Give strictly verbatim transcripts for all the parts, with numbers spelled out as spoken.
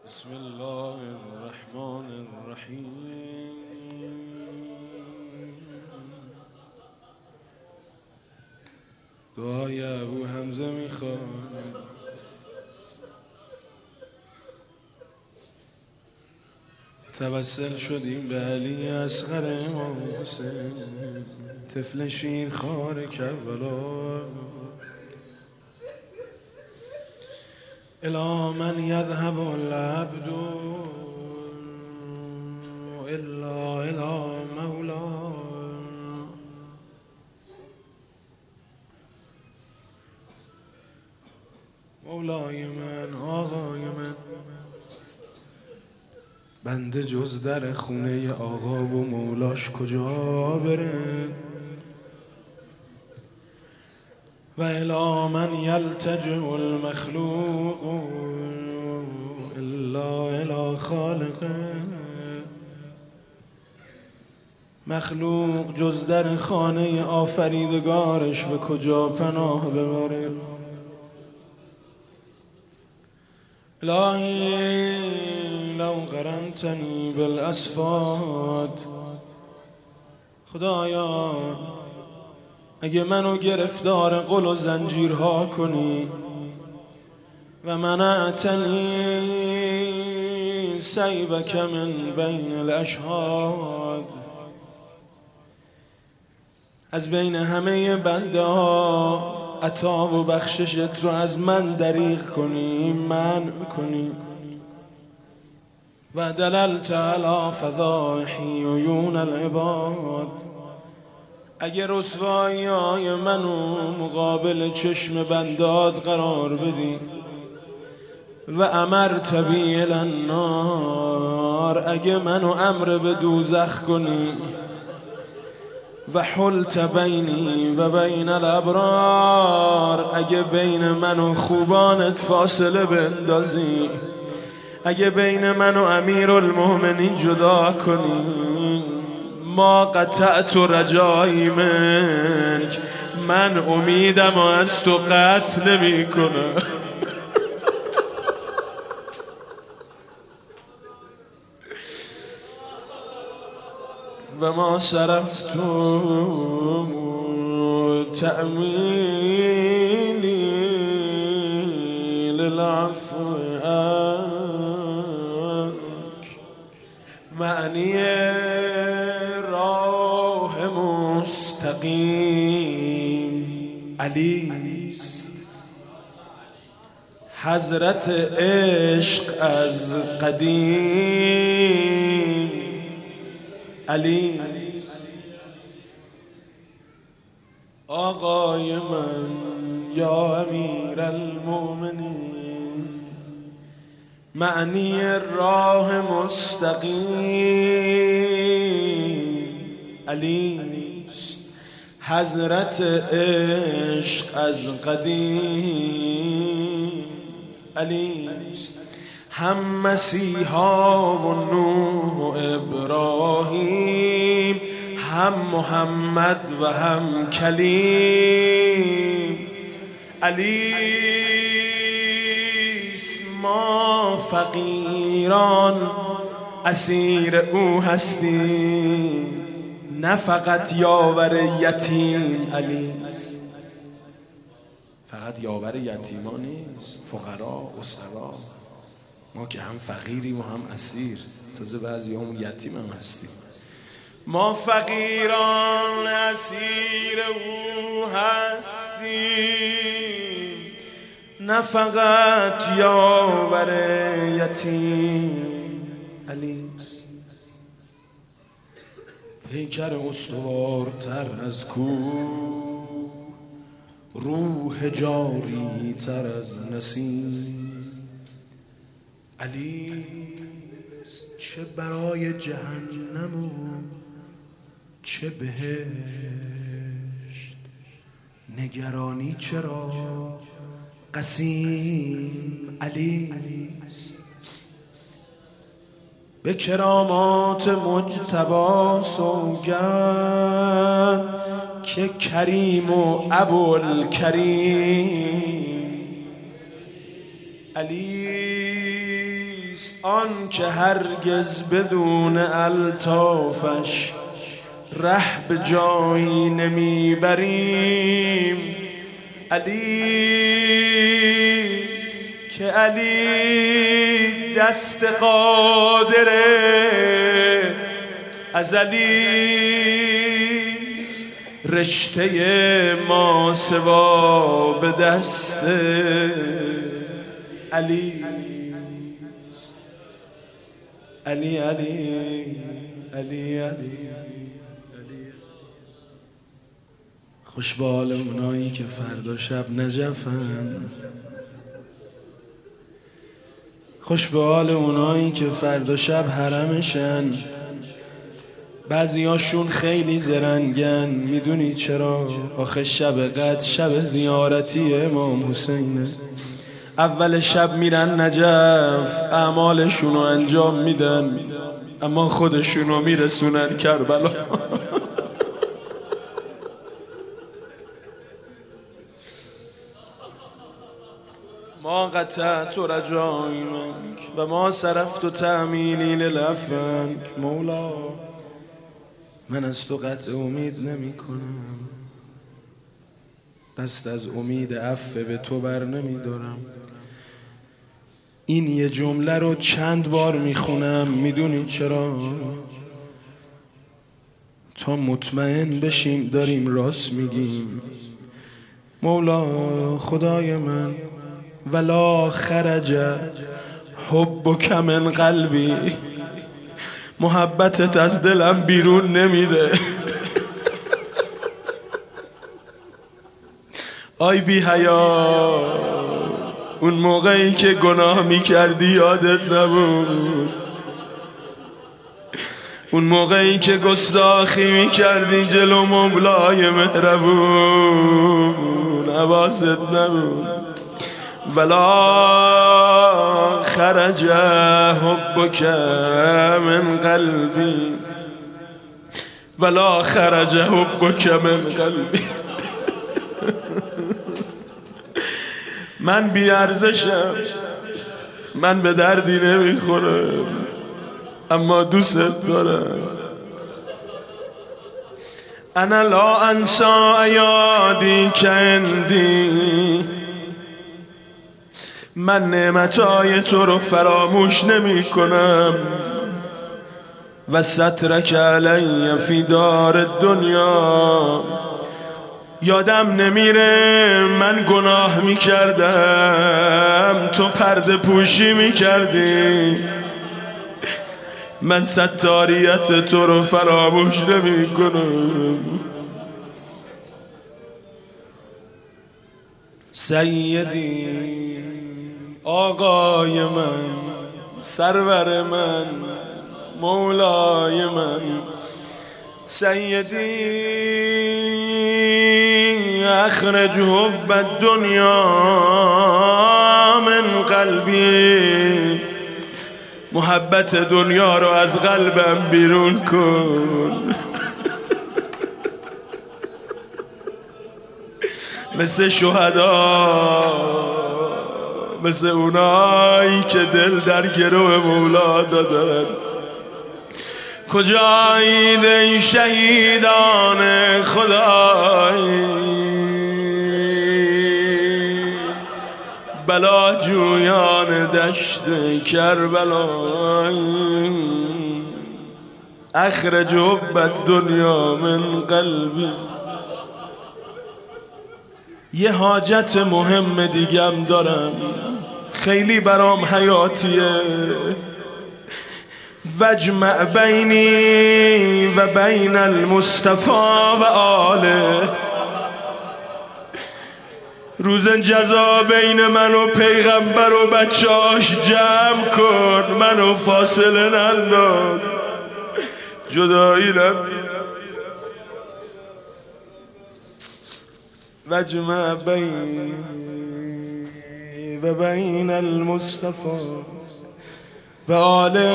بسم الله الرحمن الرحیم. دعای ابو حمزه میخواد. توسل شدیم به علی اصغر امام حسین، طفل شیر خوار کربلا. الی من یذهب العبد الا الی مولا. مولای من، آقای من، بنده جز در خونه آقا و مولاش کجا بره؟ و الی من یلتجئ المخلوق الا الی خالقه. مخلوق جز در خانه آفریدگارش به کجا پناه ببره؟ الهی لو قرنتنی بالاسفاد، خدایا اگه منو گرفتار قل و زنجیرها کنی و منعتنی سیبک من بین الاشهاد، از بین همه بنده ها عطا و بخششت رو از من دریغ کنی، منع کنی. و دللت علی فضائحی عیون العباد، اگه رسوایی های منو مقابل چشم بنداد قرار بدی. و امرت بی الی النار، اگه منو امر به دوزخ کنی. و حلت بینی و بین الابرار، اگه بین من و خوبانت فاصله بندازی، اگه بین من و امیر المؤمنین جدا کنی. ما قطعت رجایی منک، من امیدم و از تو قطع نمی کنم. و ما صرفت تأمیلی للعفو عنک، معنی راه مستقیم علی است. حضرت عشق از قدیم علی. آقای من یا امیر المؤمنین، معنی راه مستقیم علی است. حضرت عشق از قدیم علی است. هم مسیحا و نوح و ابراهیم، هم محمد و هم کلیم علیست. ما فقیران اسیر او هستیم، نه فقط یاور یتیم علیست. فقط یاور یتیما نیست، فقرا، اسرا. ما که هم فقیریم و هم اسیر، تازه بعضی همون یتیم هم هستیم. ما فقیران اسیر او هستیم، نه فقط یاور یتیم علیست. پیکر استوارتر از کوه، روح جاری تر از نسیم علی. چه برای جهنم و چه بهشت، نگرانی چرا قسیم علی. به کرامات مجتبی سوگند که کریم و ابوالکریم علی. آن که هرگز بدون الطافش ره به جایی نمیبریم. علیست که علی دست قادره، ازلیست رشته ما سوا به دست علی. علی علی علی علی. خوش به حال اونایی که فردا شب نجفن، خوش به حال اونایی که فردا شب حرمشن. بعضیاشون خیلی زرنگن، میدونی چرا؟ آخه شب قدر شب زیارتی امام حسینه. اول شب میرن نجف، اعمالشونو انجام میدن، اما خودشونو میرسونن کربلا. ما قطعت رجایی منک و ما صرفت تأمیلی للعفوک. مولا من از تو قطع امید نمی کنم، دست از امید عفو به تو بر نمی دارم. این یه جمله رو چند بار میخونم، میدونی چرا؟ تا مطمئن بشیم داریم راست میگیم. مولا خدای من، ولا خرج حبک من قلبی، محبتت از دلم بیرون نمیره. آی بی حیا، اون موقعی که گناه میکردی یادت نبود؟ اون موقعی که گستاخی میکردی جلو مولای مهربون حواست نبود؟ ولا خرج حبک من قلبی، ولا خرج حبک من قلبی. من بی ارزشم، من به دردی نمیخورم، اما دوست دارم. انا لا انسا ایادی که اندی، من نعمتای تو رو فراموش نمی کنم. و سترک علی فی دار دنیا، یادم نمیره من گناه میکردم، تو پرده پوشی میکردی. من ستاریت تو رو فراموش نمی کنم. سیدی آقای من، سرور من، مولای من. سیدی اخرج حب الدنیا من قلبی، محبت دنیا رو از قلبم بیرون کن. مثل شهدا، مثل اونایی که دل در گروه مولا دادن. کجایید ای شهیدان خدای، بلا جویان دشت کربلا. اخرج حب الدنیا من قلبی. یه حاجت مهم دیگم دارم، خیلی برام حیاتیه. وجمع بینی و بین المصطفى و آله. روز جزا بین من و پیغمبر و بچه‌اش جمع کن، منو فاصله ننداز، جدایی ننداز. وجمع بینی و بین المصطفى و آله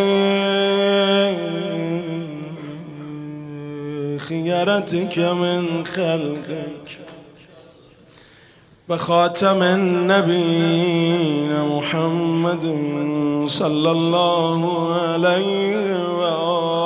خیرتک من خلقک و خاتم النبیین محمد محمد صلی الله علیه و